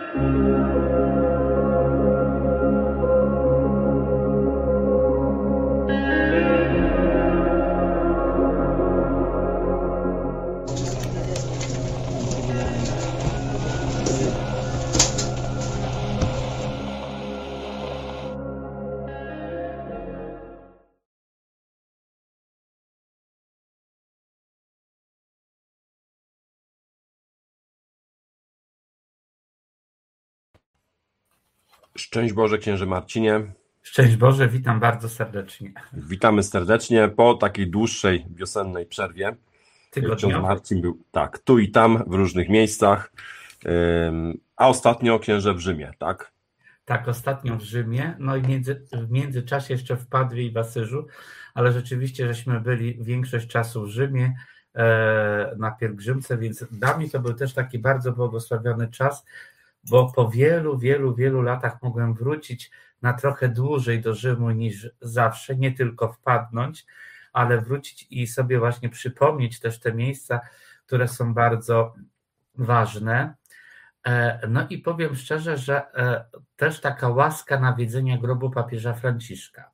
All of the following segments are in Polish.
Szczęść Boże, księże Marcinie. Szczęść Boże, witam bardzo serdecznie. Witamy serdecznie po takiej dłuższej wiosennej przerwie. Ksiądz Marcin był tu i tam w różnych miejscach, a ostatnio księże w Rzymie, tak? Tak, ostatnio w Rzymie, no i w międzyczasie jeszcze w Padwie i w Asyżu, ale rzeczywiście żeśmy byli większość czasu w Rzymie na pielgrzymce, więc dla mnie to był też taki bardzo błogosławiony czas, bo po wielu latach mogłem wrócić na trochę dłużej do Rzymu niż zawsze, nie tylko wpadnąć, ale wrócić i sobie właśnie przypomnieć też te miejsca, które są bardzo ważne. No i powiem szczerze, że też taka łaska nawiedzenia grobu papieża Franciszka.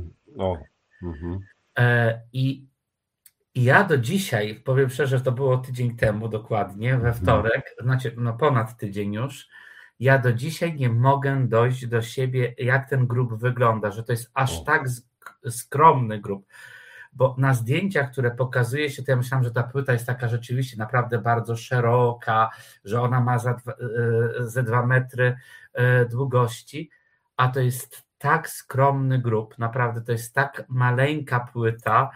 I ja do dzisiaj, powiem szczerze, to było tydzień temu dokładnie, we wtorek, znaczy ponad tydzień już, ja do dzisiaj nie mogę dojść do siebie, jak ten grób wygląda, że to jest aż tak skromny grób, bo na zdjęciach, które pokazuje się, to ja myślałam, że ta płyta jest taka rzeczywiście naprawdę bardzo szeroka, że ona ma ze 2 metry długości, a to jest tak skromny grób, naprawdę to jest tak maleńka płyta,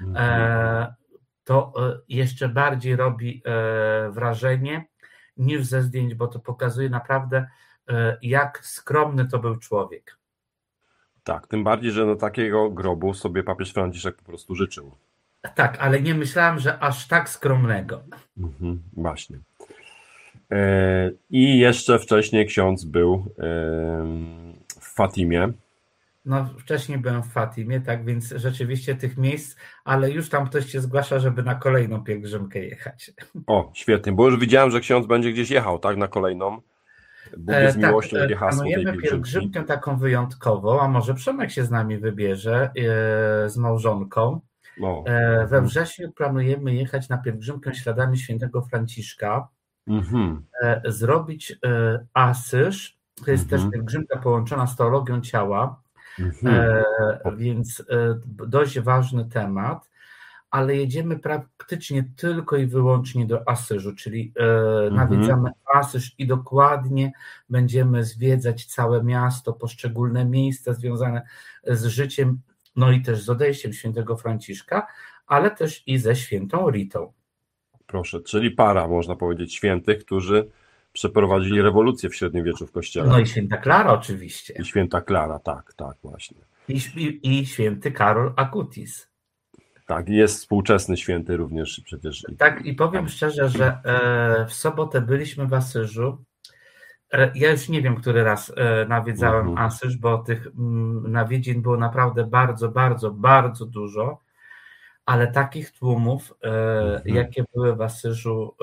to jeszcze bardziej robi wrażenie niż ze zdjęć, bo to pokazuje naprawdę, jak skromny to był człowiek. Tak, tym bardziej, że takiego grobu sobie papież Franciszek po prostu życzył. Tak, ale nie myślałem, że aż tak skromnego. Właśnie. I jeszcze wcześniej ksiądz był w Fatimie. No, wcześniej byłem w Fatimie, tak, więc rzeczywiście tych miejsc, ale już tam ktoś się zgłasza, żeby na kolejną pielgrzymkę jechać. O, świetnie, bo już widziałem, że ksiądz będzie gdzieś jechał, tak, na kolejną. Bóg jest miłością, takie hasło tej pielgrzymki. Pielgrzymkę taką wyjątkową, a może Przemek się z nami wybierze z małżonką. We wrześniu planujemy jechać na pielgrzymkę śladami świętego Franciszka, zrobić Asyż, to jest też pielgrzymka połączona z teologią ciała, więc dość ważny temat, ale jedziemy praktycznie tylko i wyłącznie do Asyżu, czyli nawiedzamy Asyż i dokładnie będziemy zwiedzać całe miasto, poszczególne miejsca związane z życiem, no i też z odejściem świętego Franciszka, ale też i ze świętą Ritą. Proszę, czyli para, można powiedzieć, świętych, którzy przeprowadzili rewolucję w średniowieczu w kościele. No i święta Klara oczywiście. I święta Klara, tak właśnie. I święty Karol Acutis. Tak, jest współczesny święty również przecież. Tak, i powiem szczerze, że w sobotę byliśmy w Asyżu. Ja już nie wiem, który raz nawiedzałem Asyż, bo tych nawiedzin było naprawdę bardzo dużo, ale takich tłumów, jakie były w Asyżu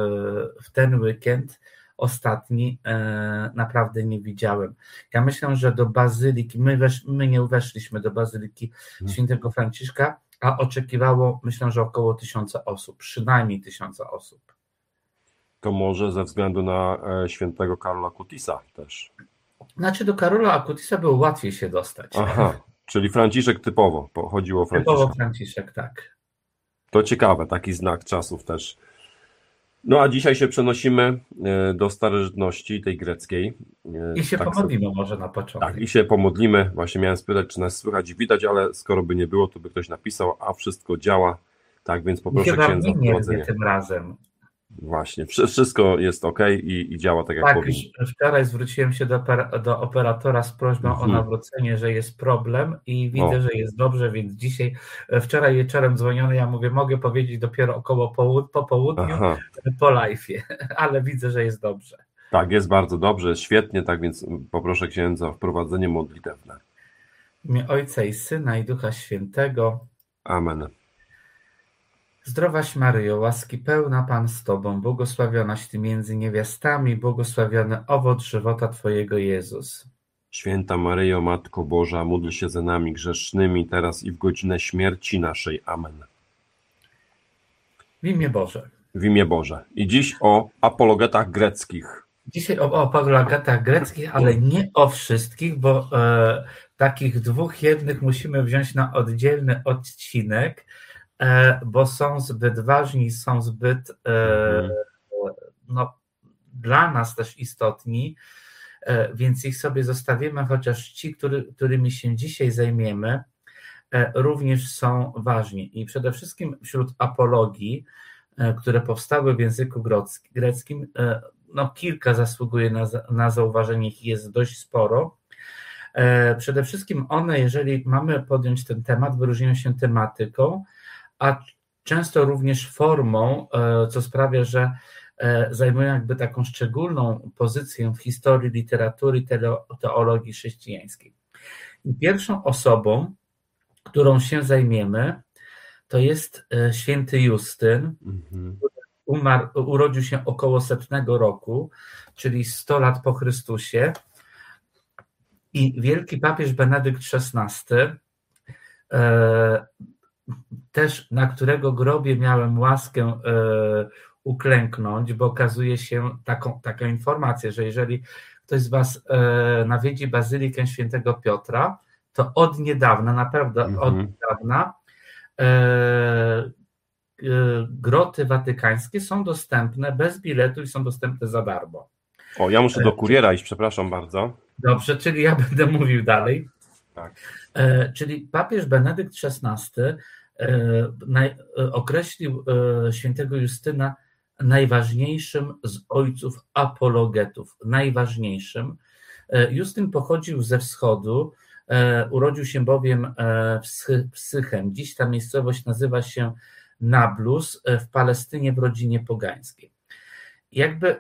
w ten weekend ostatni, naprawdę nie widziałem. Ja myślę, że do bazyliki, my nie weszliśmy do bazyliki świętego Franciszka, a oczekiwało, myślę, że około 1000 osób, przynajmniej 1000 osób. To może ze względu na świętego Karola Acutisa też. Znaczy do Karola Acutisa było łatwiej się dostać. Aha, czyli Franciszek typowo, chodziło o Franciszka. Typowo Franciszek, tak. To ciekawe, taki znak czasów też. No a dzisiaj się przenosimy do starożytności, tej greckiej. I się pomodlimy może na początek. Tak, i się pomodlimy. Właśnie miałem spytać, czy nas słychać i widać, ale skoro by nie było, to by ktoś napisał, a wszystko działa. Tak, więc poproszę księdza o wprowadzenie. Tym razem. Właśnie, wszystko jest ok i działa tak, jak powinno. Wczoraj zwróciłem się do operatora z prośbą o nawrócenie, że jest problem i widzę, że jest dobrze, więc wczoraj wieczorem dzwoniono, ja mówię, mogę powiedzieć dopiero około po południu, po live'ie, ale widzę, że jest dobrze. Tak, jest bardzo dobrze, jest świetnie, tak więc poproszę księdza o wprowadzenie modlitewne. W imię Ojca i Syna i Ducha Świętego. Amen. Zdrowaś Maryjo, łaski pełna Pan z Tobą, błogosławionaś Ty między niewiastami, błogosławiony owoc żywota Twojego Jezus. Święta Maryjo, Matko Boża, módl się za nami grzesznymi, teraz i w godzinę śmierci naszej. Amen. W imię Boże. W imię Boże. I dziś o apologetach greckich. Dzisiaj o apologetach greckich, ale nie o wszystkich, bo takich dwóch jednych musimy wziąć na oddzielny odcinek, bo są zbyt ważni, są zbyt dla nas też istotni, więc ich sobie zostawimy, chociaż ci, którymi się dzisiaj zajmiemy, również są ważni. I przede wszystkim wśród apologii, które powstały w języku greckim, kilka zasługuje na zauważenie, ich jest dość sporo. Przede wszystkim one, jeżeli mamy podjąć ten temat, wyróżniają się tematyką, a często również formą, co sprawia, że zajmują jakby taką szczególną pozycję w historii literatury, teologii chrześcijańskiej. I pierwszą osobą, którą się zajmiemy, to jest święty Justyn, który urodził się około 100 roku, czyli 100 lat po Chrystusie, i wielki papież Benedykt XVI, też na którego grobie miałem łaskę uklęknąć, bo okazuje się taką informację, że jeżeli ktoś z Was nawiedzi Bazylikę Świętego Piotra, to od niedawna, naprawdę od niedawna, groty watykańskie są dostępne bez biletu i są dostępne za darmo. O, ja muszę do kuriera iść, przepraszam bardzo. Dobrze, czyli ja będę mówił dalej. Tak. Czyli papież Benedykt XVI określił świętego Justyna najważniejszym z ojców apologetów. Najważniejszym. Justyn pochodził ze wschodu, urodził się bowiem w Sychem. Dziś ta miejscowość nazywa się Nablus, w Palestynie, w rodzinie pogańskiej. Jakby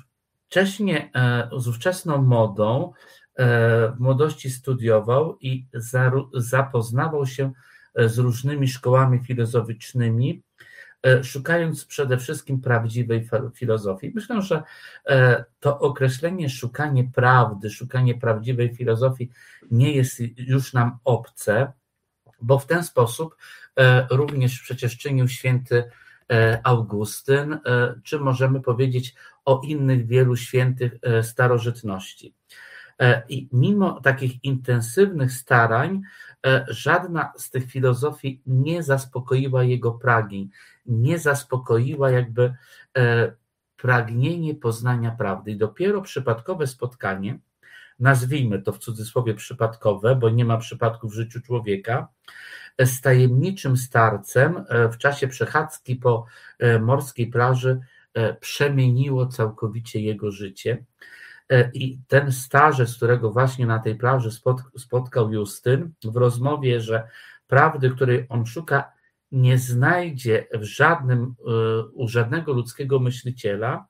z ówczesną modą w młodości studiował i zapoznawał się z różnymi szkołami filozoficznymi, szukając przede wszystkim prawdziwej filozofii. Myślę, że to określenie szukanie prawdy, szukanie prawdziwej filozofii nie jest już nam obce, bo w ten sposób również przecież czynił święty Augustyn, czy możemy powiedzieć o innych wielu świętych starożytności. I mimo takich intensywnych starań, żadna z tych filozofii nie zaspokoiła jego pragnień, nie zaspokoiła jakby pragnienie poznania prawdy. I dopiero przypadkowe spotkanie, nazwijmy to w cudzysłowie przypadkowe, bo nie ma przypadku w życiu człowieka, z tajemniczym starcem w czasie przechadzki po morskiej plaży przemieniło całkowicie jego życie. I ten starzec, którego właśnie na tej plaży spotkał Justyn, w rozmowie, że prawdy, której on szuka, nie znajdzie u żadnego ludzkiego myśliciela,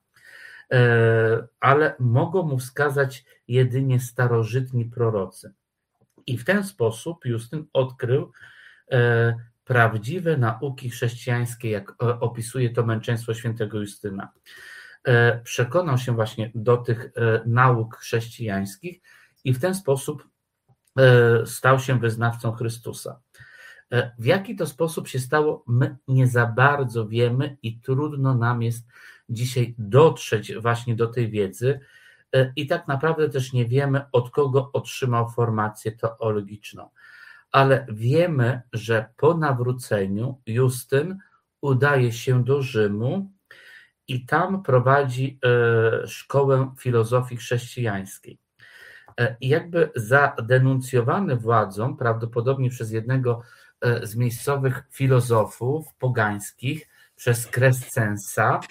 ale mogą mu wskazać jedynie starożytni prorocy. I w ten sposób Justyn odkrył prawdziwe nauki chrześcijańskie, jak opisuje to męczeństwo świętego Justyna. Przekonał się właśnie do tych nauk chrześcijańskich i w ten sposób stał się wyznawcą Chrystusa. W jaki to sposób się stało, my nie za bardzo wiemy i trudno nam jest dzisiaj dotrzeć właśnie do tej wiedzy i tak naprawdę też nie wiemy, od kogo otrzymał formację teologiczną. Ale wiemy, że po nawróceniu Justyn udaje się do Rzymu i tam prowadzi szkołę filozofii chrześcijańskiej. I jakby zadenuncjowany władzą, prawdopodobnie przez jednego z miejscowych filozofów pogańskich, przez Crescensa,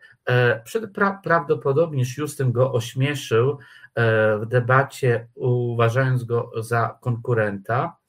prawdopodobnie Justyn go ośmieszył w debacie, uważając go za konkurenta.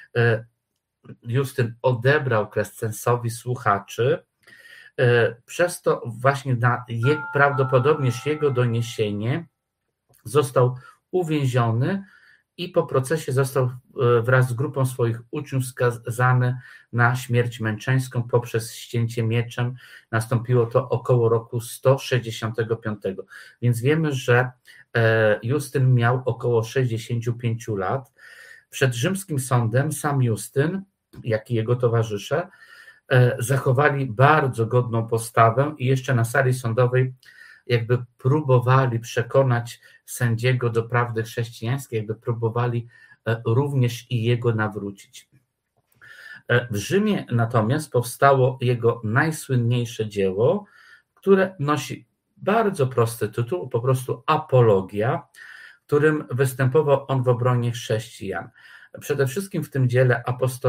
Justyn odebrał słuchaczy, przez to właśnie prawdopodobnież jego doniesienie został uwięziony i po procesie został wraz z grupą swoich uczniów skazany na śmierć męczeńską poprzez ścięcie mieczem. Nastąpiło to około roku 165. Więc wiemy, że Justyn miał około 65 lat. Przed rzymskim sądem sam Justyn, jak i jego towarzysze, zachowali bardzo godną postawę i jeszcze na sali sądowej jakby próbowali przekonać sędziego do prawdy chrześcijańskiej, jakby próbowali również i jego nawrócić. W Rzymie natomiast powstało jego najsłynniejsze dzieło, które nosi bardzo prosty tytuł, po prostu Apologia, którym występował on w obronie chrześcijan. Przede wszystkim w tym dziele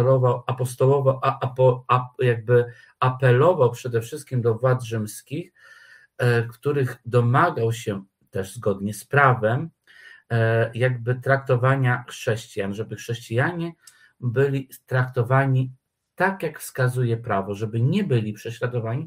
apelował przede wszystkim do władz rzymskich, których domagał się też zgodnie z prawem jakby traktowania chrześcijan, żeby chrześcijanie byli traktowani tak, jak wskazuje prawo, żeby nie byli prześladowani,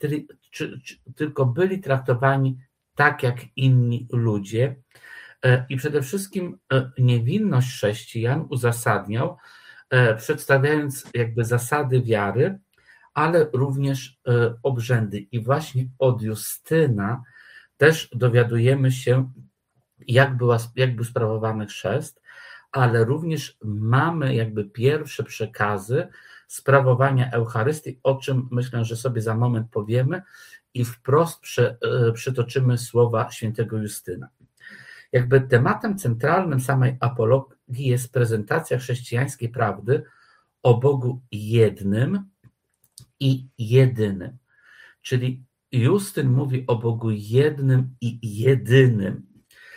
tylko byli traktowani tak, jak inni ludzie. I przede wszystkim niewinność chrześcijan uzasadniał, przedstawiając jakby zasady wiary, ale również obrzędy. I właśnie od Justyna też dowiadujemy się, jak był sprawowany chrzest, ale również mamy jakby pierwsze przekazy sprawowania Eucharystii, o czym myślę, że sobie za moment powiemy i wprost przytoczymy słowa świętego Justyna. Jakby tematem centralnym samej apologii jest prezentacja chrześcijańskiej prawdy o Bogu jednym i jedynym. Czyli Justyn mówi o Bogu jednym i jedynym,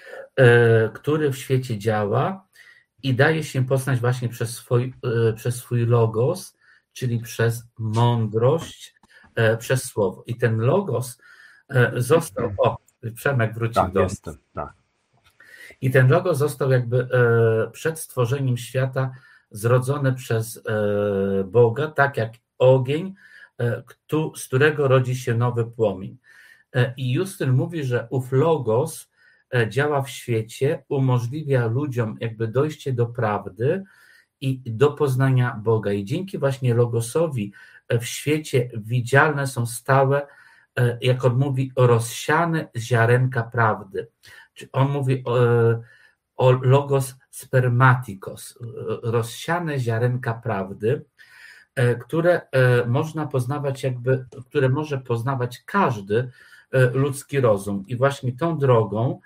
który w świecie działa i daje się poznać właśnie przez swój logos, czyli przez mądrość, przez słowo. I ten logos został... O, Przemek wrócił tak, do... Jestem, tak. I ten logos został jakby przed stworzeniem świata zrodzony przez Boga, tak jak ogień, z którego rodzi się nowy płomień. I Justyn mówi, że ów logos działa w świecie, umożliwia ludziom jakby dojście do prawdy i do poznania Boga. I dzięki właśnie logosowi w świecie widzialne są stałe, jak on mówi, rozsiane ziarenka prawdy. On mówi o logos spermatikos, rozsiane ziarenka prawdy, które można poznawać które może poznawać każdy ludzki rozum. I właśnie tą drogą,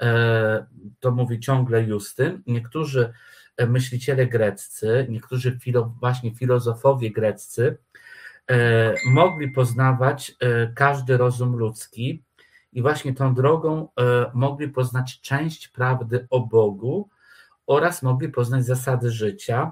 to mówi ciągle Justyn, niektórzy myśliciele greccy, niektórzy właśnie filozofowie greccy mogli poznawać każdy rozum ludzki i właśnie tą drogą mogli poznać część prawdy o Bogu oraz mogli poznać zasady życia,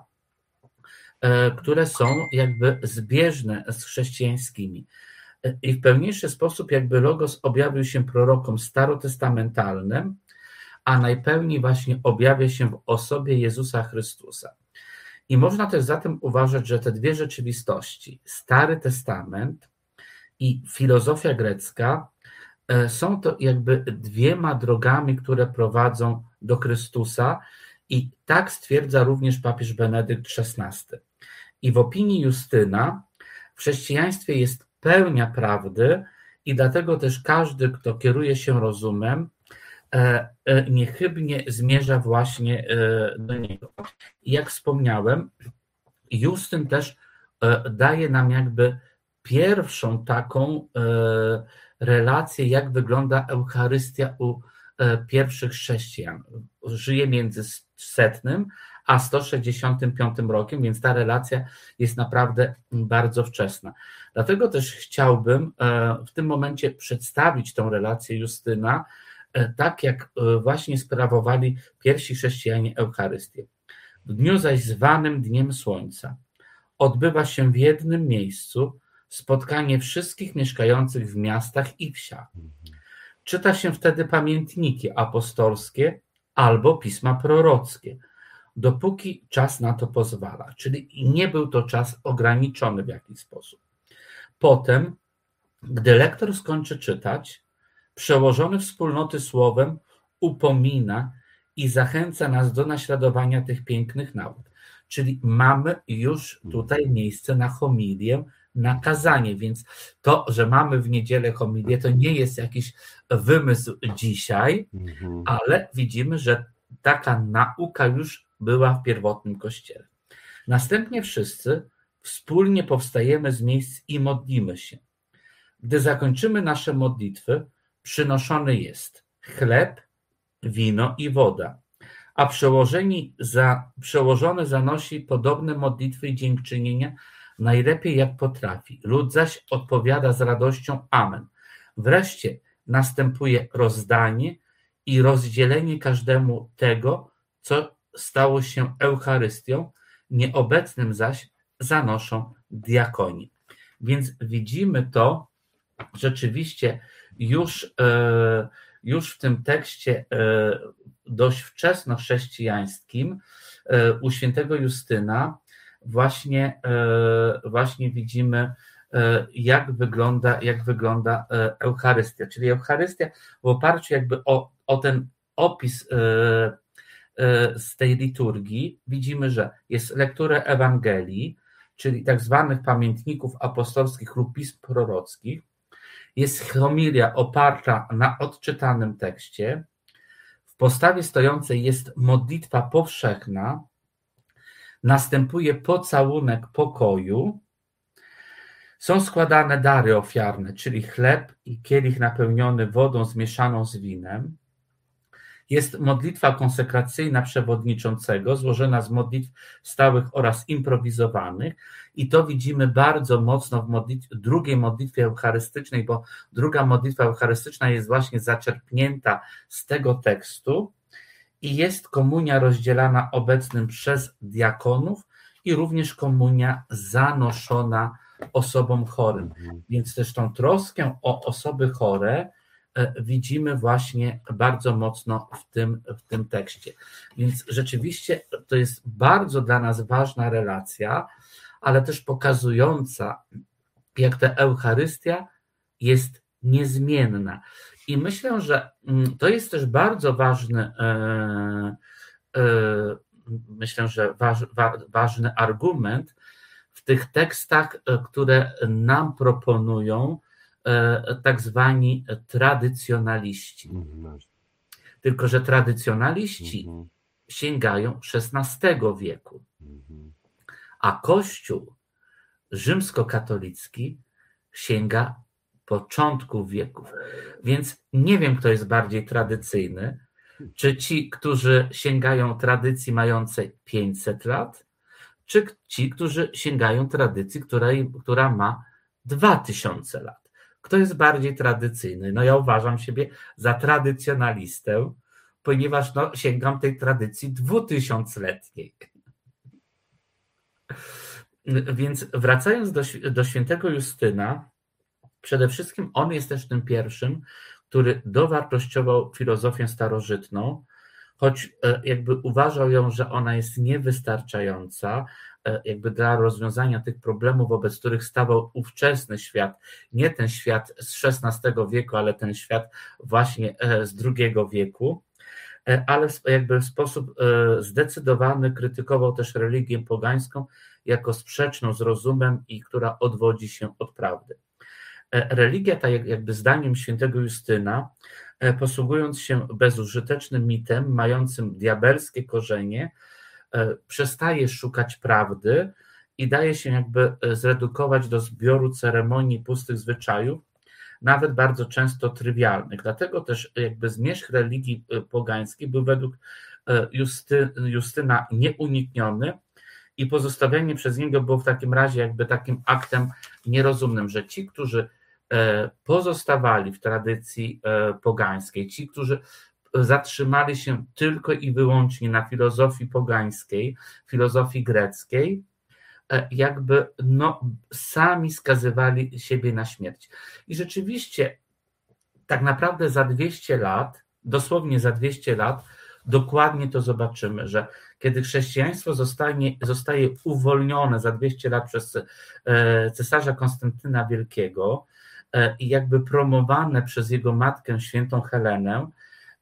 które są jakby zbieżne z chrześcijańskimi. I w pełniejszy sposób jakby logos objawił się prorokom starotestamentalnym, a najpełniej właśnie objawia się w osobie Jezusa Chrystusa. I można też zatem uważać, że te dwie rzeczywistości, Stary Testament i filozofia grecka, są to jakby dwiema drogami, które prowadzą do Chrystusa i tak stwierdza również papież Benedykt XVI. I w opinii Justyna w chrześcijaństwie jest pełnia prawdy i dlatego też każdy, kto kieruje się rozumem, niechybnie zmierza właśnie do niego. I jak wspomniałem, Justyn też daje nam jakby pierwszą taką relację, jak wygląda Eucharystia u pierwszych chrześcijan. Żyje między 100 a 165 rokiem, więc ta relacja jest naprawdę bardzo wczesna. Dlatego też chciałbym w tym momencie przedstawić tą relację Justyna, tak jak właśnie sprawowali pierwsi chrześcijanie Eucharystię. W dniu zaś zwanym Dniem Słońca odbywa się w jednym miejscu spotkanie wszystkich mieszkających w miastach i wsiach. Czyta się wtedy pamiętniki apostolskie albo pisma prorockie, dopóki czas na to pozwala, czyli nie był to czas ograniczony w jakiś sposób. Potem, gdy lektor skończy czytać, przełożony wspólnoty słowem upomina i zachęca nas do naśladowania tych pięknych nauk. Czyli mamy już tutaj miejsce na homilię, na kazanie, więc to, że mamy w niedzielę homilię, to nie jest jakiś wymysł dzisiaj, ale widzimy, że taka nauka już była w pierwotnym Kościele. Następnie wszyscy wspólnie powstajemy z miejsc i modlimy się. Gdy zakończymy nasze modlitwy, przynoszony jest chleb, wino i woda, a przełożony zanosi podobne modlitwy i dziękczynienia najlepiej jak potrafi. Lud zaś odpowiada z radością amen. Wreszcie następuje rozdanie i rozdzielenie każdemu tego, co stało się Eucharystią, nieobecnym zaś zanoszą diakoni. Więc widzimy to rzeczywiście już w tym tekście dość wczesnochrześcijańskim u świętego Justyna właśnie widzimy, jak wygląda Eucharystia. Czyli Eucharystia w oparciu jakby o ten opis z tej liturgii widzimy, że jest lektura Ewangelii, czyli tak zwanych pamiętników apostolskich lub pism prorockich, jest homilia oparta na odczytanym tekście, w postawie stojącej jest modlitwa powszechna, następuje pocałunek pokoju, są składane dary ofiarne, czyli chleb i kielich napełniony wodą zmieszaną z winem. Jest modlitwa konsekracyjna przewodniczącego, złożona z modlitw stałych oraz improwizowanych i to widzimy bardzo mocno w drugiej modlitwie eucharystycznej, bo druga modlitwa eucharystyczna jest właśnie zaczerpnięta z tego tekstu i jest komunia rozdzielana obecnym przez diakonów i również komunia zanoszona osobom chorym. Więc też tą troskę o osoby chore widzimy właśnie bardzo mocno w tym tekście. Więc rzeczywiście to jest bardzo dla nas ważna relacja, ale też pokazująca, jak ta Eucharystia jest niezmienna. I myślę, że to jest też bardzo ważny, ważny argument w tych tekstach, które nam proponują tak zwani tradycjonaliści. Tylko że tradycjonaliści sięgają XVI wieku, a Kościół rzymskokatolicki sięga początków wieków. Więc nie wiem, kto jest bardziej tradycyjny, czy ci, którzy sięgają tradycji mającej 500 lat, czy ci, którzy sięgają tradycji, która ma 2000 lat. Kto jest bardziej tradycyjny? No ja uważam siebie za tradycjonalistę, ponieważ sięgam tej tradycji 2000-letniej. Więc wracając do świętego Justyna, przede wszystkim on jest też tym pierwszym, który dowartościował filozofię starożytną, choć jakby uważał ją, że ona jest niewystarczająca jakby dla rozwiązania tych problemów, wobec których stawał ówczesny świat, nie ten świat z XVI wieku, ale ten świat właśnie z II wieku, ale jakby w sposób zdecydowany krytykował też religię pogańską jako sprzeczną z rozumem i która odwodzi się od prawdy. Religia, tak jakby zdaniem świętego Justyna, posługując się bezużytecznym mitem, mającym diabelskie korzenie, przestaje szukać prawdy i daje się jakby zredukować do zbioru ceremonii, pustych zwyczajów, nawet bardzo często trywialnych. Dlatego też jakby zmierzch religii pogańskiej był według Justyna nieunikniony i pozostawienie przez niego było w takim razie jakby takim aktem nierozumnym, że ci, którzy pozostawali w tradycji pogańskiej, ci, którzy zatrzymali się tylko i wyłącznie na filozofii pogańskiej, filozofii greckiej, jakby sami skazywali siebie na śmierć. I rzeczywiście tak naprawdę za 200 lat, dosłownie za 200 lat, dokładnie to zobaczymy, że kiedy chrześcijaństwo zostaje uwolnione za 200 lat przez cesarza Konstantyna Wielkiego i jakby promowane przez jego matkę świętą Helenę,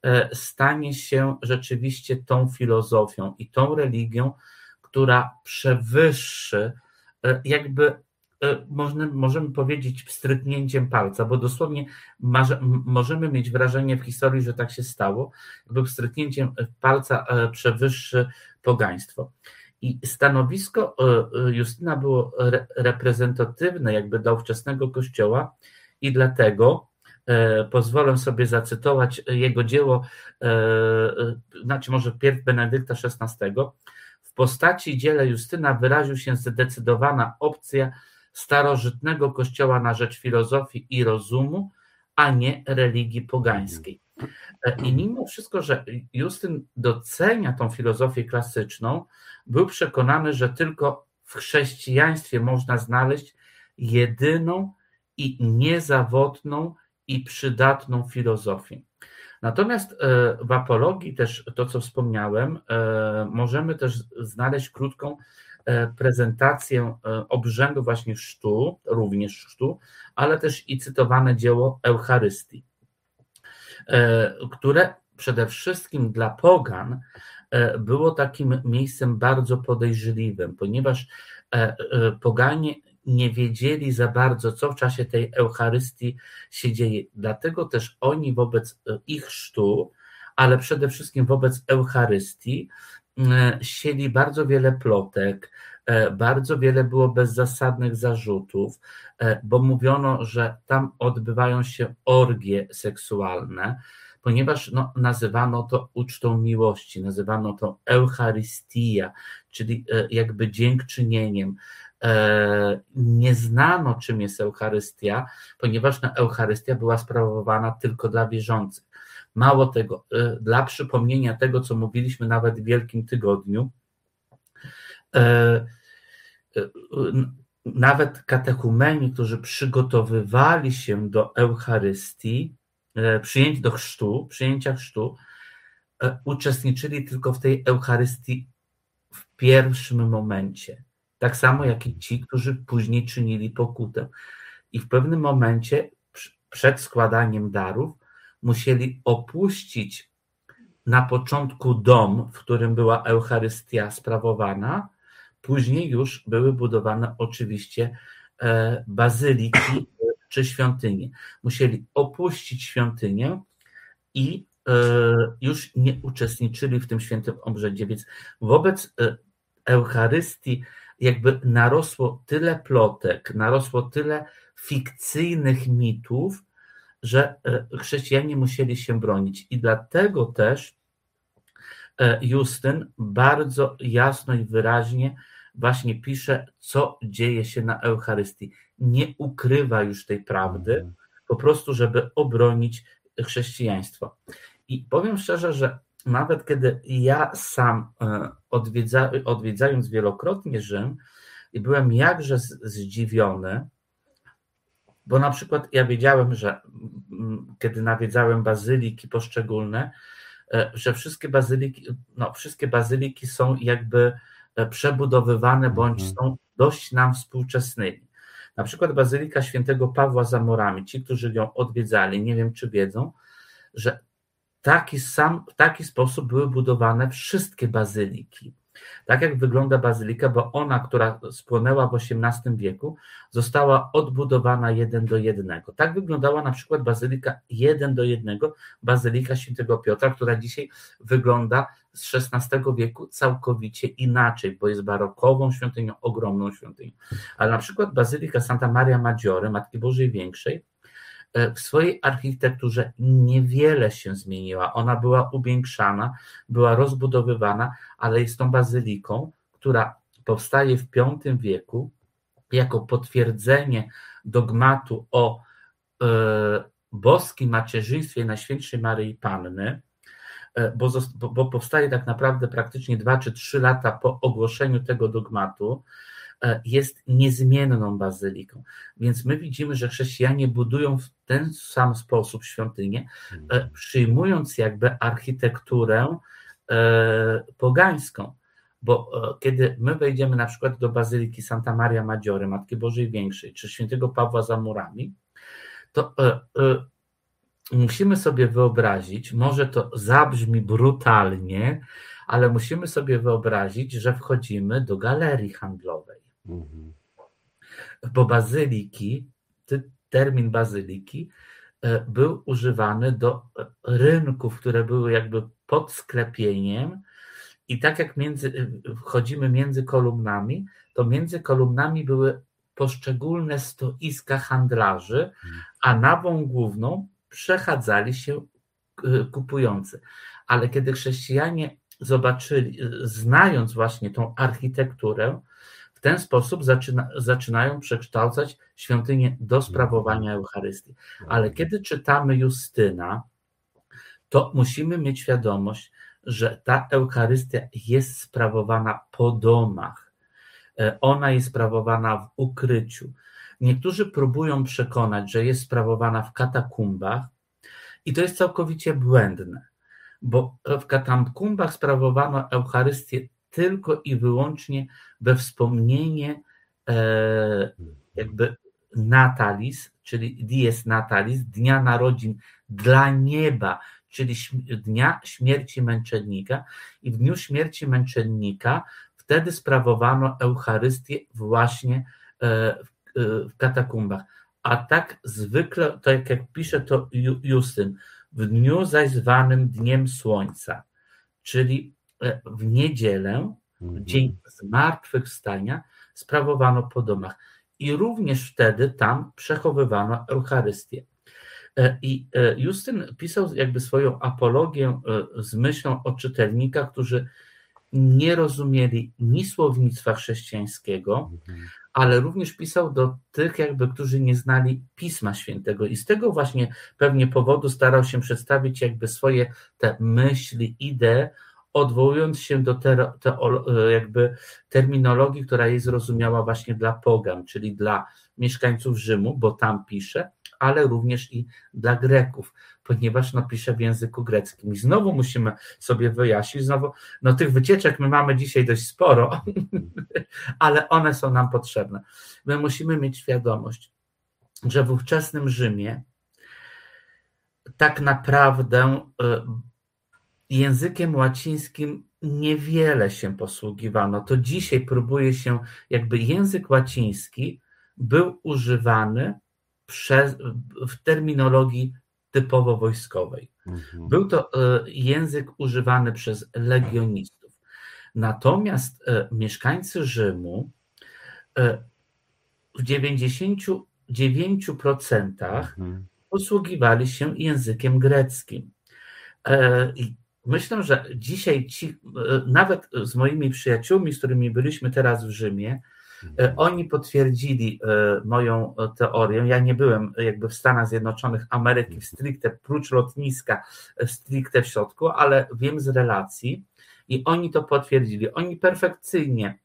stanie się rzeczywiście tą filozofią i tą religią, która przewyższy jakby możemy powiedzieć pstryknięciem palca, bo dosłownie możemy mieć wrażenie w historii, że tak się stało, jakby pstryknięciem palca przewyższy pogaństwo. I stanowisko Justyna było reprezentatywne jakby dla ówczesnego Kościoła i dlatego pozwolę sobie zacytować jego dzieło, znaczy może pierw Benedykta XVI. W postaci dziele Justyna wyraził się zdecydowana opcja starożytnego Kościoła na rzecz filozofii i rozumu, a nie religii pogańskiej. I mimo wszystko, że Justyn docenia tą filozofię klasyczną, był przekonany, że tylko w chrześcijaństwie można znaleźć jedyną i niezawodną i przydatną filozofię. Natomiast w apologii też to, co wspomniałem, możemy też znaleźć krótką prezentację obrzędu właśnie chrztu, również chrztu, ale też i cytowane dzieło Eucharystii, które przede wszystkim dla pogan było takim miejscem bardzo podejrzliwym, ponieważ poganie nie wiedzieli za bardzo, co w czasie tej Eucharystii się dzieje. Dlatego też oni wobec ich chrztu, ale przede wszystkim wobec Eucharystii sieli bardzo wiele plotek, bardzo wiele było bezzasadnych zarzutów, bo mówiono, że tam odbywają się orgie seksualne, ponieważ nazywano to ucztą miłości, nazywano to Eucharystia, czyli jakby dziękczynieniem. Nie znano, czym jest Eucharystia, ponieważ Eucharystia była sprawowana tylko dla wierzących. Mało tego, dla przypomnienia tego, co mówiliśmy nawet w Wielkim Tygodniu, nawet katechumeni, którzy przygotowywali się do Eucharystii, przyjęcia chrztu, uczestniczyli tylko w tej Eucharystii w pierwszym momencie. Tak samo jak i ci, którzy później czynili pokutę. I w pewnym momencie przed składaniem darów musieli opuścić na początku dom, w którym była Eucharystia sprawowana, później już były budowane oczywiście bazyliki czy świątynie. Musieli opuścić świątynię i już nie uczestniczyli w tym świętym obrzędzie, więc wobec Eucharystii jakby narosło tyle plotek, narosło tyle fikcyjnych mitów, że chrześcijanie musieli się bronić. I dlatego też Justyn bardzo jasno i wyraźnie właśnie pisze, co dzieje się na Eucharystii. Nie ukrywa już tej prawdy, po prostu, żeby obronić chrześcijaństwo. I powiem szczerze, że nawet kiedy ja sam odwiedzając wielokrotnie Rzym i byłem jakże zdziwiony, bo na przykład ja wiedziałem, że kiedy nawiedzałem bazyliki poszczególne, że wszystkie bazyliki są jakby przebudowywane bądź są dość nam współczesnymi. Na przykład bazylika świętego Pawła za Morami, ci, którzy ją odwiedzali, nie wiem czy wiedzą, że w taki sposób były budowane wszystkie bazyliki. Tak jak wygląda bazylika, bo ona, która spłonęła w XVIII wieku, została odbudowana 1:1. Tak wyglądała na przykład bazylika 1:1, bazylika świętego Piotra, która dzisiaj wygląda z XVI wieku całkowicie inaczej, bo jest barokową świątynią, ogromną świątynią. Ale na przykład bazylika Santa Maria Maggiore, Matki Bożej Większej, w swojej architekturze niewiele się zmieniła. Ona była upiększana, była rozbudowywana, ale jest tą bazyliką, która powstaje w V wieku jako potwierdzenie dogmatu o boskim macierzyństwie Najświętszej Maryi Panny, bo powstaje tak naprawdę praktycznie 2 czy 3 lata po ogłoszeniu tego dogmatu, jest niezmienną bazyliką. Więc my widzimy, że chrześcijanie budują w ten sam sposób świątynię, przyjmując jakby architekturę pogańską. Bo kiedy my wejdziemy na przykład do bazyliki Santa Maria Maggiore, Matki Bożej Większej, czy świętego Pawła za Murami, to musimy sobie wyobrazić, może to zabrzmi brutalnie, ale musimy sobie wyobrazić, że wchodzimy do galerii handlowej. Bo bazyliki, termin bazyliki był używany do rynków, które były jakby pod sklepieniem i tak jak wchodzimy między kolumnami, to między kolumnami były poszczególne stoiska handlarzy, a nawą główną przechadzali się kupujący. Ale kiedy chrześcijanie zobaczyli, znając właśnie tą architekturę, w ten sposób zaczynają przekształcać świątynię do sprawowania Eucharystii. Ale kiedy czytamy Justyna, to musimy mieć świadomość, że ta Eucharystia jest sprawowana po domach. Ona jest sprawowana w ukryciu. Niektórzy próbują przekonać, że jest sprawowana w katakumbach i to jest całkowicie błędne, bo w katakumbach sprawowano Eucharystię tylko i wyłącznie we wspomnienie jakby Natalis, czyli Dies Natalis, dnia narodzin dla nieba, czyli dnia śmierci męczennika i w dniu śmierci męczennika wtedy sprawowano Eucharystię właśnie w katakumbach. A tak zwykle, to jak pisze to Justyn, w dniu zaś zwanym Dniem Słońca, czyli w niedzielę, dzień zmartwychwstania, sprawowano po domach. I również wtedy tam przechowywano Eucharystię. I Justyn pisał jakby swoją apologię z myślą o czytelnikach, którzy nie rozumieli ni słownictwa chrześcijańskiego, ale również pisał do tych jakby, którzy nie znali Pisma Świętego i z tego właśnie pewnie powodu starał się przedstawić jakby swoje te myśli, idee, odwołując się do jakby terminologii, która jest zrozumiała właśnie dla pogan, czyli dla mieszkańców Rzymu, bo tam pisze, ale również i dla Greków, ponieważ pisze w języku greckim. I znowu musimy sobie wyjaśnić, tych wycieczek my mamy dzisiaj dość sporo, ale one są nam potrzebne. My musimy mieć świadomość, że w ówczesnym Rzymie tak naprawdę językiem łacińskim niewiele się posługiwano. To dzisiaj próbuje się, jakby język łaciński był używany w terminologii typowo wojskowej. Był to język używany przez legionistów. Natomiast mieszkańcy Rzymu w 99% posługiwali się językiem greckim. Myślę, że dzisiaj nawet z moimi przyjaciółmi, z którymi byliśmy teraz w Rzymie, oni potwierdzili moją teorię. Ja nie byłem jakby w Stanach Zjednoczonych Ameryki stricte, prócz lotniska, stricte w środku, ale wiem z relacji i oni to potwierdzili. Oni perfekcyjnie,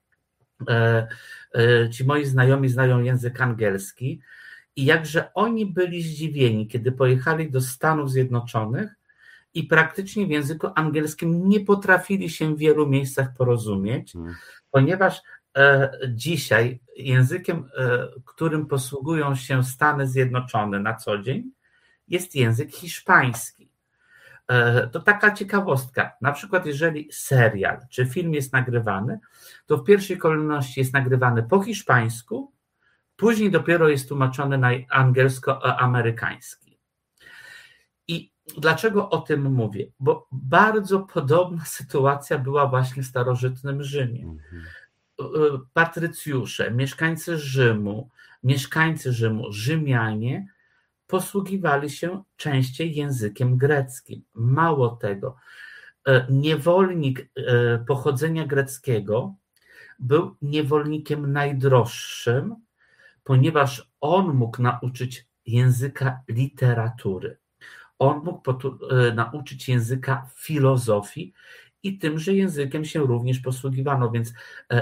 ci moi znajomi znają język angielski i jakże oni byli zdziwieni, kiedy pojechali do Stanów Zjednoczonych i praktycznie w języku angielskim nie potrafili się w wielu miejscach porozumieć, ponieważ dzisiaj językiem, którym posługują się Stany Zjednoczone na co dzień, jest język hiszpański. To taka ciekawostka. Na przykład jeżeli serial czy film jest nagrywany, to w pierwszej kolejności jest nagrywany po hiszpańsku, później dopiero jest tłumaczony na angielsko-amerykański. I dlaczego o tym mówię? Bo bardzo podobna sytuacja była właśnie w starożytnym Rzymie. Patrycjusze, mieszkańcy Rzymu, Rzymianie posługiwali się częściej językiem greckim. Mało tego, niewolnik pochodzenia greckiego był niewolnikiem najdroższym, ponieważ on mógł nauczyć języka literatury. On mógł nauczyć języka filozofii i tymże językiem się również posługiwano, więc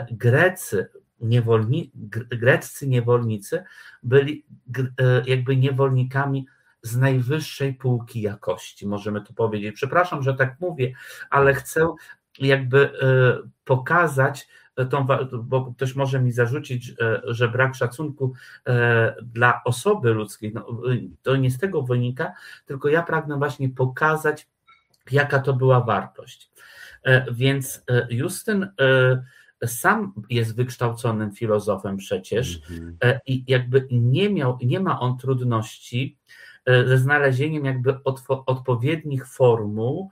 greccy niewolnicy byli jakby niewolnikami z najwyższej półki jakości, możemy to powiedzieć. Przepraszam, że tak mówię, ale chcę jakby pokazać bo ktoś może mi zarzucić, że brak szacunku dla osoby ludzkiej, to nie z tego wynika, tylko ja pragnę właśnie pokazać, jaka to była wartość. Więc Justyn sam jest wykształconym filozofem przecież i jakby nie ma on trudności ze znalezieniem jakby odpowiednich formuł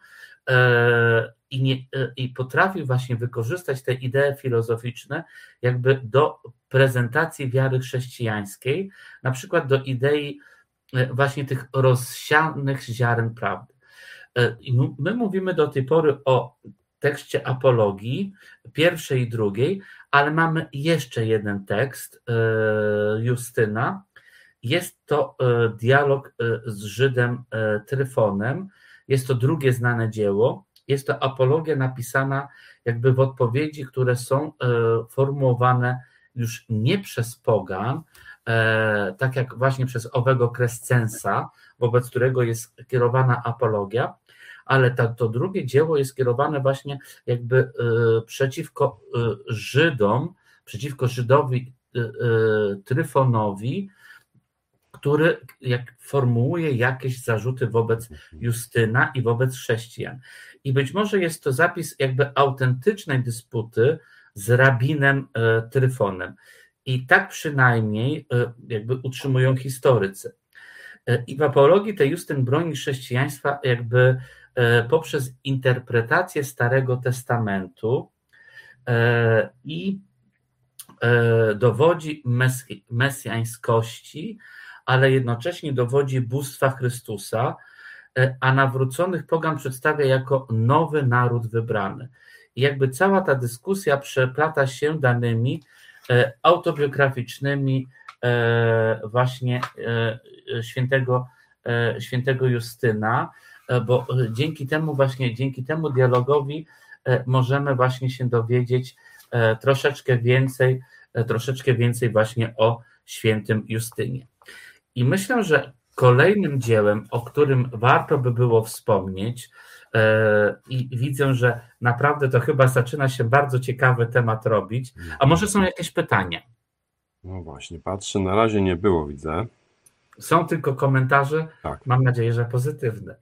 i potrafił właśnie wykorzystać te idee filozoficzne jakby do prezentacji wiary chrześcijańskiej, na przykład do idei właśnie tych rozsianych ziaren prawdy. My mówimy do tej pory o tekście apologii, pierwszej i drugiej, ale mamy jeszcze jeden tekst Justyna. Jest to dialog z Żydem Tryfonem. Jest to drugie znane dzieło. Jest to apologia napisana jakby w odpowiedzi, które są formułowane już nie przez pogan, tak jak właśnie przez owego Crescensa, wobec którego jest kierowana apologia, ale to drugie dzieło jest kierowane właśnie jakby przeciwko Żydom, przeciwko Żydowi Tryfonowi, który formułuje jakieś zarzuty wobec Justyna i wobec chrześcijan. I być może jest to zapis jakby autentycznej dysputy z rabinem Tryfonem. I tak przynajmniej jakby utrzymują historycy. I w apologii tej Justyn broni chrześcijaństwa jakby poprzez interpretację Starego Testamentu i dowodzi mesjańskości, ale jednocześnie dowodzi bóstwa Chrystusa, a nawróconych pogan przedstawia jako nowy naród wybrany. I jakby cała ta dyskusja przeplata się danymi autobiograficznymi właśnie świętego Justyna, bo dzięki temu dialogowi możemy właśnie się dowiedzieć troszeczkę więcej właśnie o świętym Justynie. I myślę, że kolejnym dziełem, o którym warto by było wspomnieć, i widzę, że naprawdę to chyba zaczyna się bardzo ciekawy temat robić, a może są jakieś pytania? No właśnie, patrzę, na razie nie było, widzę. Są tylko komentarze, tak. Mam nadzieję, że pozytywne.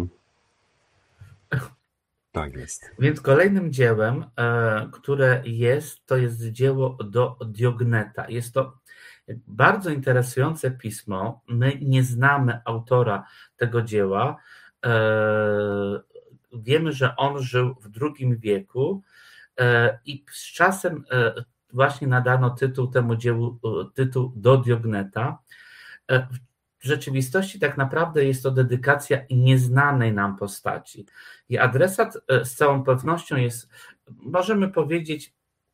Tak jest. Więc kolejnym dziełem, które to jest dzieło do Diogneta. Jest to bardzo interesujące pismo. My nie znamy autora tego dzieła. Wiemy, że on żył w II wieku i z czasem właśnie nadano temu dziełu tytuł do Diogneta. W rzeczywistości tak naprawdę jest to dedykacja nieznanej nam postaci. I adresat z całą pewnością jest, możemy powiedzieć,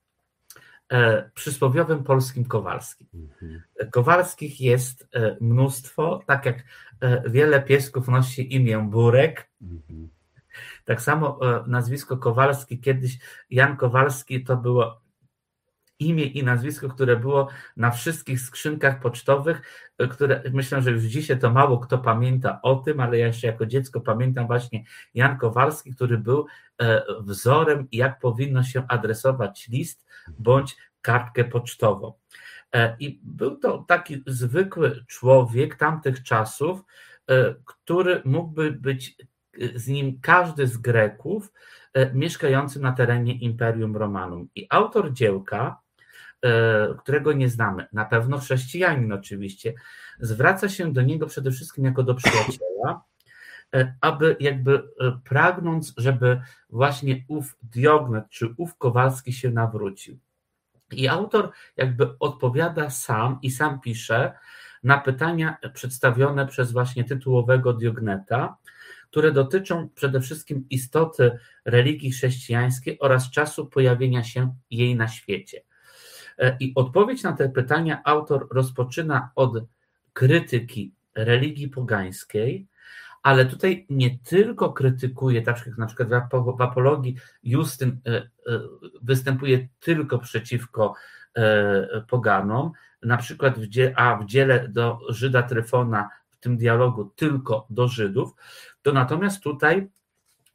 przysłowiowym polskim Kowalskim. Kowalskich jest mnóstwo, tak jak wiele piesków nosi imię Burek. Tak samo nazwisko Kowalski, kiedyś Jan Kowalski to było imię i nazwisko, które było na wszystkich skrzynkach pocztowych, które myślę, że już dzisiaj to mało kto pamięta o tym, ale ja jeszcze jako dziecko pamiętam właśnie Jan Kowalski, który był wzorem, jak powinno się adresować list bądź kartkę pocztową. I był to taki zwykły człowiek tamtych czasów, który mógłby być z nim każdy z Greków mieszkający na terenie Imperium Romanum. I autor dziełka, którego nie znamy, na pewno chrześcijanin oczywiście, zwraca się do niego przede wszystkim jako do przyjaciela, aby jakby pragnąc, żeby właśnie ów Diognet czy ów Kowalski się nawrócił. I autor jakby odpowiada sam pisze na pytania przedstawione przez właśnie tytułowego Diogneta, które dotyczą przede wszystkim istoty religii chrześcijańskiej oraz czasu pojawienia się jej na świecie. I odpowiedź na te pytania autor rozpoczyna od krytyki religii pogańskiej, ale tutaj nie tylko krytykuje, tak jak na przykład w apologii Justyn występuje tylko przeciwko poganom, na przykład w dziele do Żyda Tryfona, w tym dialogu tylko do Żydów, to natomiast tutaj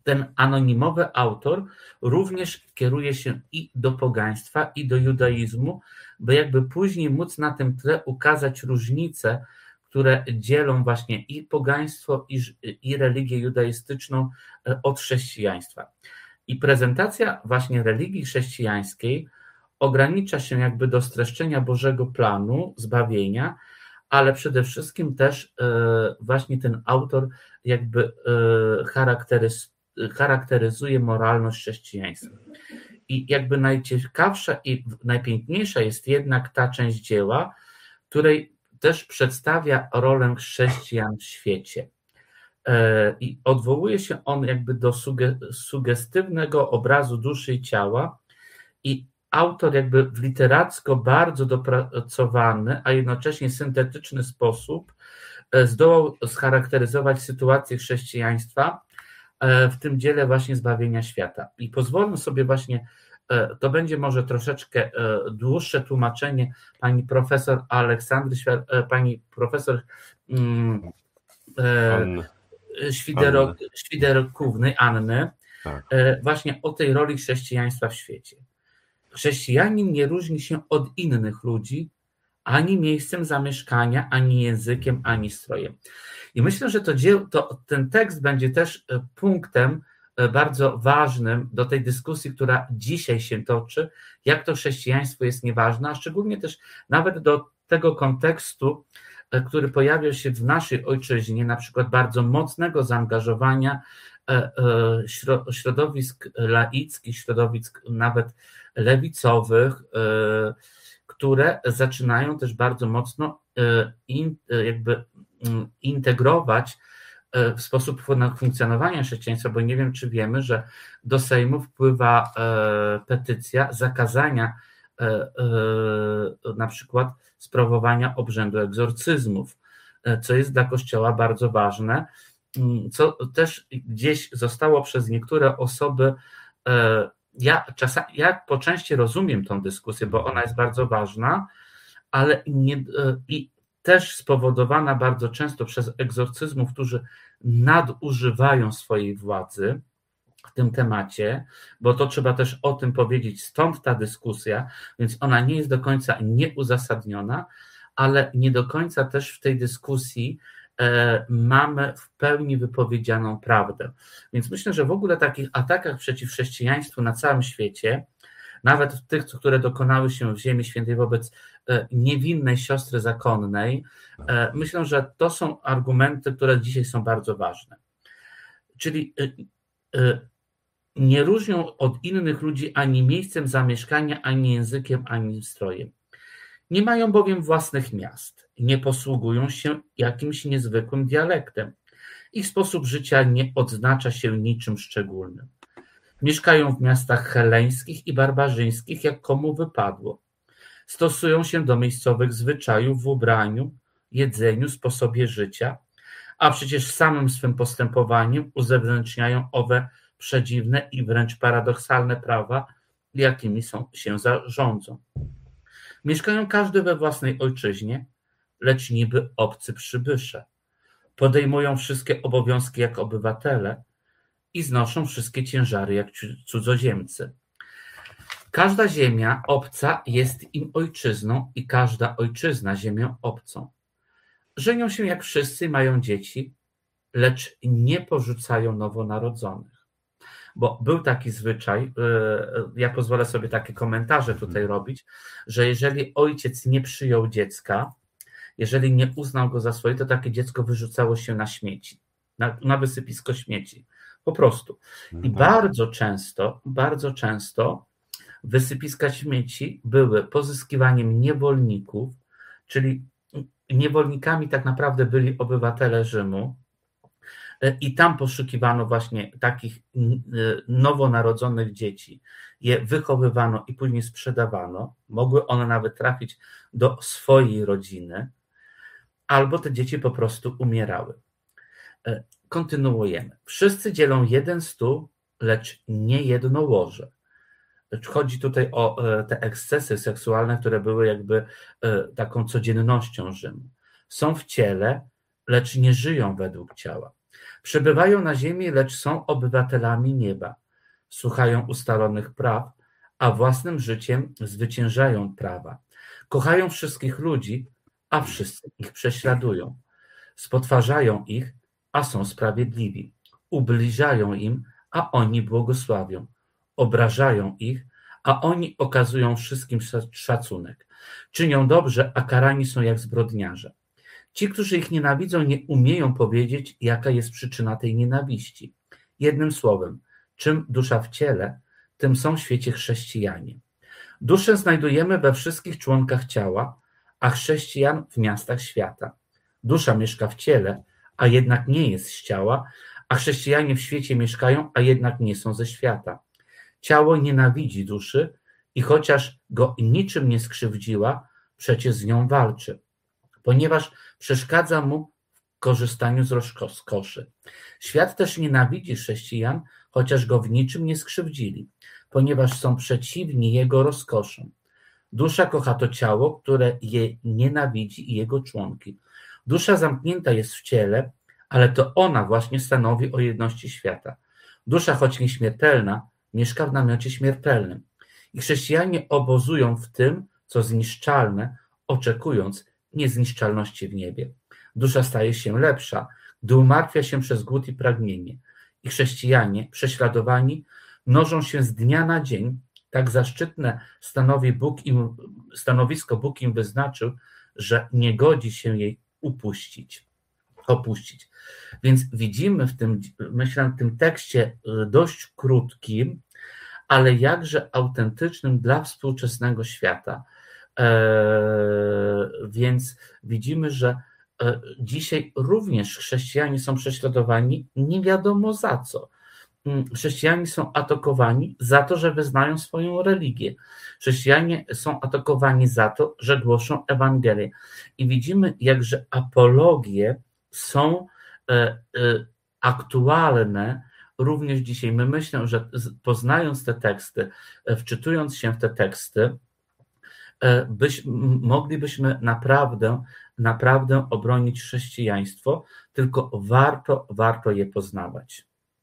ten anonimowy autor również kieruje się i do pogaństwa, i do judaizmu, by jakby później móc na tym tle ukazać różnice, które dzielą właśnie i pogaństwo, i religię judaistyczną od chrześcijaństwa. I prezentacja właśnie religii chrześcijańskiej ogranicza się jakby do streszczenia Bożego planu zbawienia, ale przede wszystkim też właśnie ten autor jakby charakteryzuje moralność chrześcijaństwa. I jakby najciekawsza i najpiękniejsza jest jednak ta część dzieła, której też przedstawia rolę chrześcijan w świecie. I odwołuje się on jakby do sugestywnego obrazu duszy i ciała, i autor jakby w literacko bardzo dopracowany, a jednocześnie syntetyczny sposób zdołał scharakteryzować sytuację chrześcijaństwa w tym dziele właśnie zbawienia świata. I pozwolę sobie właśnie, to będzie może troszeczkę dłuższe tłumaczenie pani profesor Aleksandry, pani profesor Świderkównej Anny, tak, właśnie o tej roli chrześcijaństwa w świecie. Chrześcijanin nie różni się od innych ludzi ani miejscem zamieszkania, ani językiem, ani strojem. I myślę, że ten tekst będzie też punktem bardzo ważnym do tej dyskusji, która dzisiaj się toczy, jak to chrześcijaństwo jest nieważne, a szczególnie też nawet do tego kontekstu, który pojawiał się w naszej ojczyźnie, na przykład bardzo mocnego zaangażowania środowisk laickich, środowisk nawet lewicowych, które zaczynają też bardzo mocno jakby integrować w sposób funkcjonowania chrześcijaństwa, bo nie wiem, czy wiemy, że do Sejmu wpływa petycja zakazania na przykład sprawowania obrzędu egzorcyzmów, co jest dla Kościoła bardzo ważne, co też gdzieś zostało przez niektóre osoby, ja po części rozumiem tą dyskusję, bo ona jest bardzo ważna, ale i też spowodowana bardzo często przez egzorcyzmów, którzy nadużywają swojej władzy w tym temacie, bo to trzeba też o tym powiedzieć, stąd ta dyskusja, więc ona nie jest do końca nieuzasadniona, ale nie do końca też w tej dyskusji mamy w pełni wypowiedzianą prawdę. Więc myślę, że w ogóle takich atakach przeciw chrześcijaństwu na całym świecie, nawet tych, które dokonały się w Ziemi Świętej wobec niewinnej siostry zakonnej, myślę, że to są argumenty, które dzisiaj są bardzo ważne. Czyli nie różnią od innych ludzi ani miejscem zamieszkania, ani językiem, ani strojem. Nie mają bowiem własnych miast, nie posługują się jakimś niezwykłym dialektem. Ich sposób życia nie odznacza się niczym szczególnym. Mieszkają w miastach heleńskich i barbarzyńskich, jak komu wypadło. Stosują się do miejscowych zwyczajów w ubraniu, jedzeniu, sposobie życia, a przecież samym swym postępowaniem uzewnętrzniają owe przedziwne i wręcz paradoksalne prawa, jakimi się zarządzą. Mieszkają każdy we własnej ojczyźnie, lecz niby obcy przybysze. Podejmują wszystkie obowiązki jak obywatele i znoszą wszystkie ciężary jak cudzoziemcy. Każda ziemia obca jest im ojczyzną i każda ojczyzna ziemią obcą. Żenią się jak wszyscy, mają dzieci, lecz nie porzucają nowonarodzonych. Bo był taki zwyczaj, ja pozwolę sobie takie komentarze tutaj robić, że jeżeli ojciec nie przyjął dziecka, jeżeli nie uznał go za swoje, to takie dziecko wyrzucało się na śmieci, na wysypisko śmieci. Po prostu. I bardzo często wysypiska śmieci były pozyskiwaniem niewolników, czyli niewolnikami tak naprawdę byli obywatele Rzymu, i tam poszukiwano właśnie takich nowonarodzonych dzieci. Je wychowywano i później sprzedawano. Mogły one nawet trafić do swojej rodziny, albo te dzieci po prostu umierały. Kontynuujemy. Wszyscy dzielą jeden stół, lecz nie jedno łoże. Chodzi tutaj o te ekscesy seksualne, które były jakby taką codziennością Rzymu. Są w ciele, lecz nie żyją według ciała. Przybywają na ziemi, lecz są obywatelami nieba. Słuchają ustalonych praw, a własnym życiem zwyciężają prawa. Kochają wszystkich ludzi, a wszyscy ich prześladują. Spotwarzają ich, a są sprawiedliwi. Ubliżają im, a oni błogosławią. Obrażają ich, a oni okazują wszystkim szacunek. Czynią dobrze, a karani są jak zbrodniarze. Ci, którzy ich nienawidzą, nie umieją powiedzieć, jaka jest przyczyna tej nienawiści. Jednym słowem, czym dusza w ciele, tym są w świecie chrześcijanie. Duszę znajdujemy we wszystkich członkach ciała, a chrześcijan w miastach świata. Dusza mieszka w ciele, a jednak nie jest z ciała, a chrześcijanie w świecie mieszkają, a jednak nie są ze świata. Ciało nienawidzi duszy i chociaż go niczym nie skrzywdziła, przecież z nią walczy, ponieważ przeszkadza mu w korzystaniu z rozkoszy. Świat też nienawidzi chrześcijan, chociaż go w niczym nie skrzywdzili, ponieważ są przeciwni jego rozkoszom. Dusza kocha to ciało, które je nienawidzi i jego członki. Dusza zamknięta jest w ciele, ale to ona właśnie stanowi o jedności świata. Dusza, choć nieśmiertelna, mieszka w namiocie śmiertelnym. I chrześcijanie obozują w tym, co zniszczalne, oczekując niezniszczalności w niebie. Dusza staje się lepsza, gdy umartwia się przez głód i pragnienie. I chrześcijanie, prześladowani, mnożą się z dnia na dzień. Tak zaszczytne stanowisko Bóg im wyznaczył, że nie godzi się jej opuścić. Więc widzimy w tym, myślę, w tym tekście dość krótkim, ale jakże autentycznym dla współczesnego świata. Więc widzimy, że dzisiaj również chrześcijanie są prześladowani nie wiadomo za co. Chrześcijanie są atakowani za to, że wyznają swoją religię. Chrześcijanie są atakowani za to, że głoszą Ewangelię. I widzimy, jakże apologie są aktualne również dzisiaj. My myślę, że poznając te teksty, wczytując się w te teksty, moglibyśmy naprawdę obronić chrześcijaństwo, tylko warto je poznawać.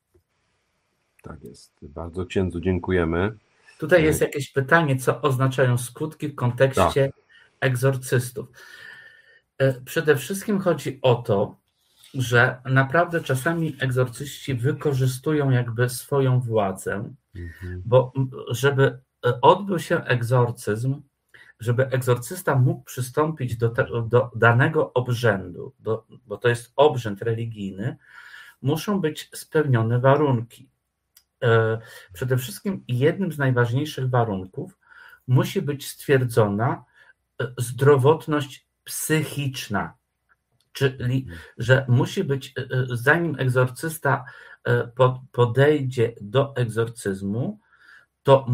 Tak jest. Bardzo księdzu dziękujemy. Tutaj jest jakieś pytanie, co oznaczają skutki w kontekście egzorcystów. Przede wszystkim chodzi o to, że naprawdę czasami egzorcyści wykorzystują jakby swoją władzę, bo żeby odbył się egzorcyzm, żeby egzorcysta mógł przystąpić do danego obrzędu, bo to jest obrzęd religijny, muszą być spełnione warunki. Przede wszystkim jednym z najważniejszych warunków musi być stwierdzona zdrowotność psychiczna, czyli że musi być, zanim egzorcysta podejdzie do egzorcyzmu, to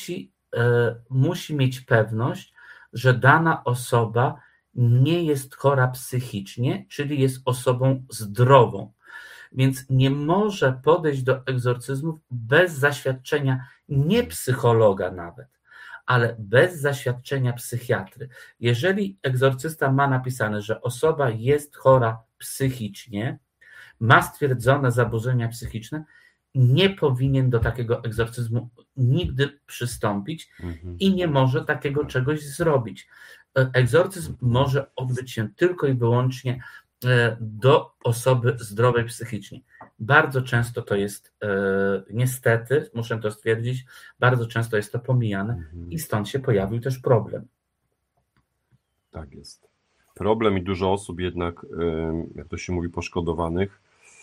musi mieć pewność, że dana osoba nie jest chora psychicznie, czyli jest osobą zdrową. Więc nie może podejść do egzorcyzmów bez zaświadczenia nie psychologa nawet, ale bez zaświadczenia psychiatry. Jeżeli egzorcysta ma napisane, że osoba jest chora psychicznie, ma stwierdzone zaburzenia psychiczne, nie powinien do takiego egzorcyzmu nigdy przystąpić i nie może takiego czegoś zrobić. Egzorcyzm może odbyć się tylko i wyłącznie do osoby zdrowej psychicznie. Bardzo często to jest, niestety, muszę to stwierdzić, bardzo często jest to pomijane i stąd się pojawił też problem. Tak jest. Problem i dużo osób jednak, jak to się mówi, poszkodowanych,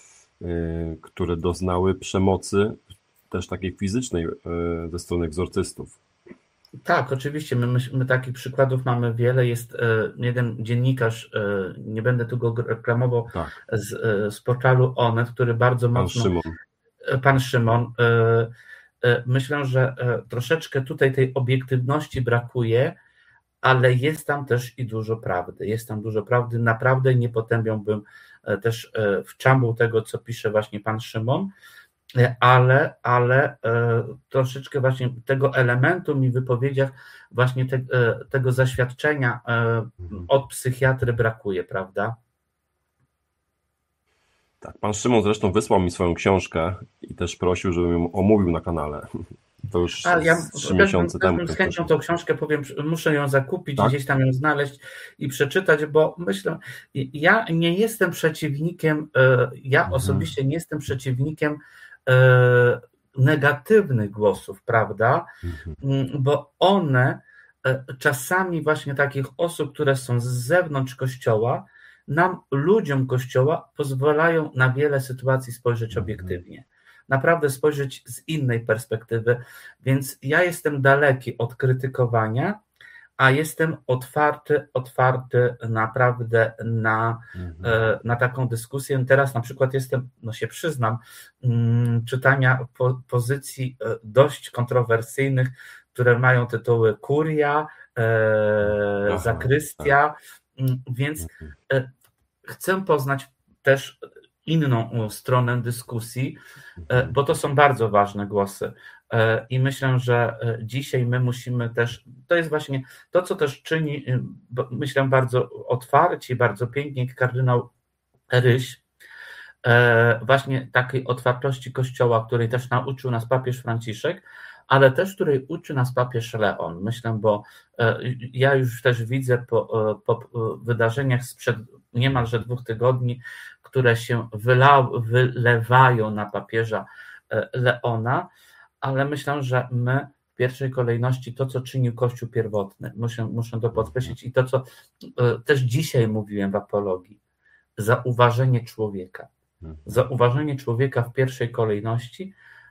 które doznały przemocy, też takiej fizycznej ze strony egzorcystów. Tak, oczywiście, my takich przykładów mamy wiele. Jest jeden dziennikarz, nie będę tu go reklamował, z portalu Onet, który bardzo mocno... Pan Szymon. Myślę, że troszeczkę tutaj tej obiektywności brakuje, ale jest tam też i dużo prawdy. Jest tam dużo prawdy. Naprawdę nie potępiałbym też w czambu tego, co pisze właśnie pan Szymon, ale troszeczkę właśnie tego elementu mi w wypowiedziach właśnie tego zaświadczenia od psychiatry brakuje, prawda? Tak, pan Szymon zresztą wysłał mi swoją książkę i też prosił, żebym ją omówił na kanale. To już Ja z 3 miesiące temu. z chęcią tą książkę powiem, muszę ją zakupić, Tak? gdzieś tam ją znaleźć i przeczytać, bo myślę, ja nie jestem przeciwnikiem, osobiście nie jestem przeciwnikiem negatywnych głosów, prawda? Bo one czasami właśnie takich osób, które są z zewnątrz Kościoła, nam, ludziom Kościoła, pozwalają na wiele sytuacji spojrzeć obiektywnie. Naprawdę spojrzeć z innej perspektywy, więc ja jestem daleki od krytykowania, a jestem otwarty naprawdę na taką dyskusję. Teraz na przykład jestem, się przyznam, czytania pozycji dość kontrowersyjnych, które mają tytuły Kuria, Zakrystia, więc chcę poznać też inną stronę dyskusji, bo to są bardzo ważne głosy i myślę, że dzisiaj my musimy też, to jest właśnie to, co też czyni, myślę, bardzo otwarcie, bardzo pięknie kardynał Ryś, właśnie takiej otwartości Kościoła, której też nauczył nas papież Franciszek, ale też której uczy nas papież Leon. Myślę, bo ja już też widzę po wydarzeniach sprzed niemalże 2 tygodni, które się wylewają na papieża Leona, ale myślę, że my w pierwszej kolejności to, co czynił Kościół pierwotny, muszę to podkreślić i to, co też dzisiaj mówiłem w apologii, zauważenie człowieka w pierwszej kolejności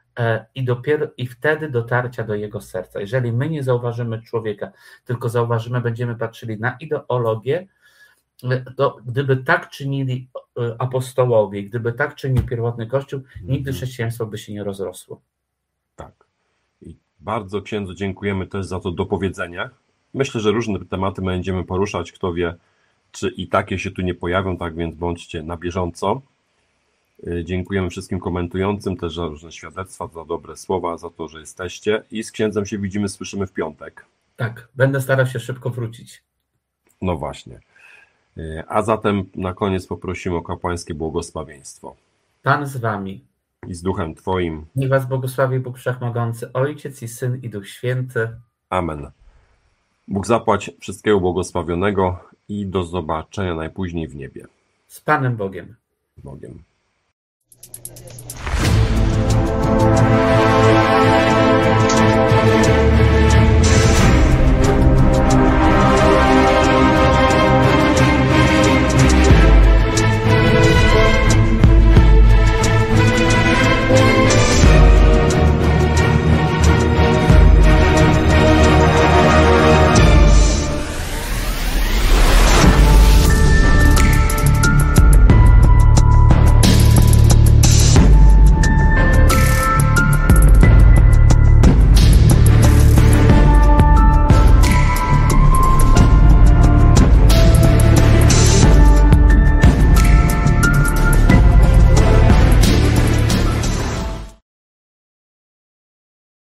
i wtedy dotarcia do jego serca. Jeżeli my nie zauważymy człowieka, tylko będziemy patrzyli na ideologię, to gdyby tak czynili apostołowie, gdyby tak czynił pierwotny Kościół, nigdy chrześcijaństwo by się nie rozrosło. Tak. I bardzo księdzu dziękujemy też za to dopowiedzenie. Myślę, że różne tematy będziemy poruszać, kto wie, czy i takie się tu nie pojawią, tak więc bądźcie na bieżąco. Dziękujemy wszystkim komentującym też za różne świadectwa, za dobre słowa, za to, że jesteście i z księdzem się widzimy, słyszymy w piątek. Tak, będę starał się szybko wrócić. No właśnie. A zatem na koniec poprosimy o kapłańskie błogosławieństwo. Pan z wami. I z duchem Twoim. Niech was błogosławi Bóg Wszechmogący, Ojciec i Syn i Duch Święty. Amen. Bóg zapłać wszystkiego błogosławionego i do zobaczenia najpóźniej w niebie. Z Panem Bogiem. Bogiem.